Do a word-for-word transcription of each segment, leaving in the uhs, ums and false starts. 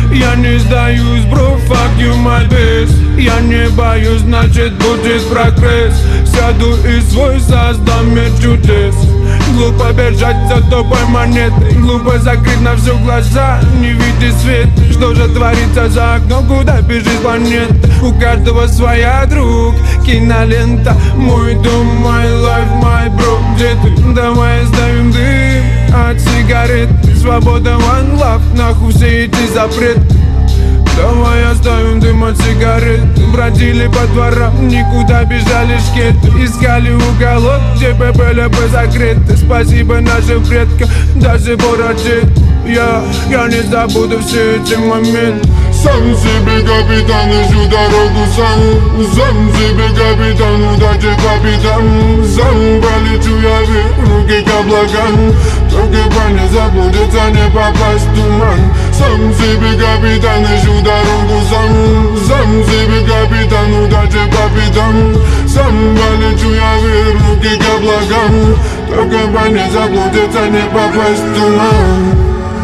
Я не сдаюсь, бро, fuck you my best. Я не боюсь, значит будет прогресс. Сяду и свой создам мир чудес. Глупо бежать за тупой монетой, глупо закрыть на все глаза, не видеть свет. Что же творится за окном, куда бежит планета? У каждого своя, друг, кинолента. Мой дом, мой лайф, мой бро. Где ты? Давай оставим дым от сигарет. Свобода, one love, нахуй все эти запреты. Давай оставим дым от сигарет. Бродили по дворам, никуда бежали шкеты. Искали уголок, где ППЛП закрыты. Спасибо нашим предкам, даже бородет. Я, я не забуду все эти моменты. Сам себе капитан, ищу дорогу сам. Сам себе капитан, удачи капитан. Сам полечу я вверх, руки к облакам. Только бы не заблудиться, не попасть в туман. Сам себе капитан, ищу дорогу сам. Сам себе капитан, удачи капитан. Сам полечу я вверх, руки к облакам. Только бы не заблудиться, не попасть в туман.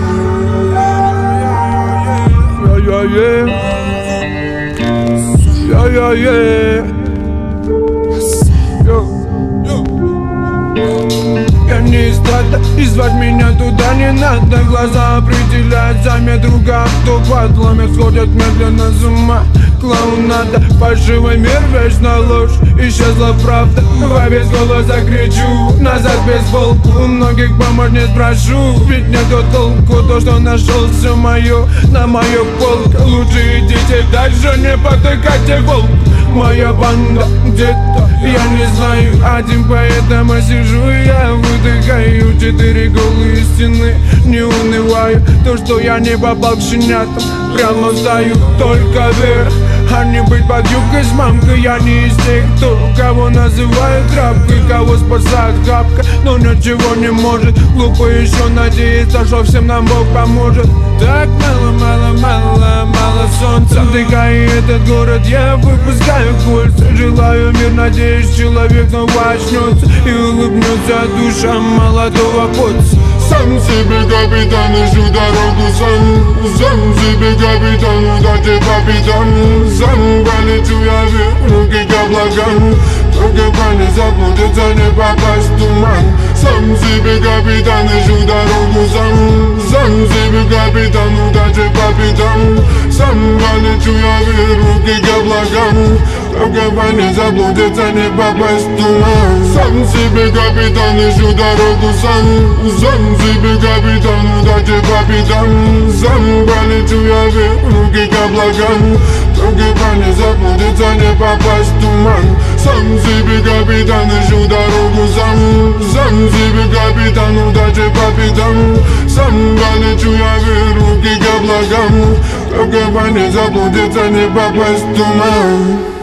Yeah, yeah, yeah, yeah, yeah. Yo. Я не из стада, и звать меня туда не надо. Глаза определяют замет друга, кто подломит, сходят медленно с ума. Клоунада, фальшивый мир, вечно ложь, исчезла правда. Во весь голос закричу, назад без толку. У многих помочь не спрошу, ведь нету толку. То, что нашел, все мое, на мою полку. Лучше идите дальше, не потыкайте волк. Моя банда где-то, я не знаю, один, поэтому сижу и я выдыхаю. Четыре голые стены, не унываю. То, что я не попал к щенятам, прямо стою только вверх. А не быть под юбкой с мамкой. Я не из тех, кто кого называют рабкой, кого спасает хапка, но ничего не может. Глупо еще надеяться, что всем нам Бог поможет. Так мало, мало, мало, мало солнца. Вдыхая этот город, я выпускаю кольца. Желаю мир, надеюсь, человек снова очнется и улыбнется душа молодого поца. Сам себе капитан, ищу дорогу сам. Сам себе капитан, удачи капитан. Сам полечу я вверх, руки к облакам. Только бы не заблудиться, не попасть в туман. Сам себе капитан, ищу дорогу сам. Сам себе капитан, удачи капитан. Сам полечу я вверх, руки к облакам. Только бы не заблудиться, не попасть в туман. Сам себе капитан, ищу дорогу сам. Сам себе капитан, удачи капитан. Сам полечу я вверх, руки к облакам. Только бы не заблудиться, не попасть в туман. Сам себе капитан, ищу дорогу сам. Сам себе капитан, удачи капитан. Сам полечу я вверх, руки к облакам. Только бы не заблудиться, не попасть в туман.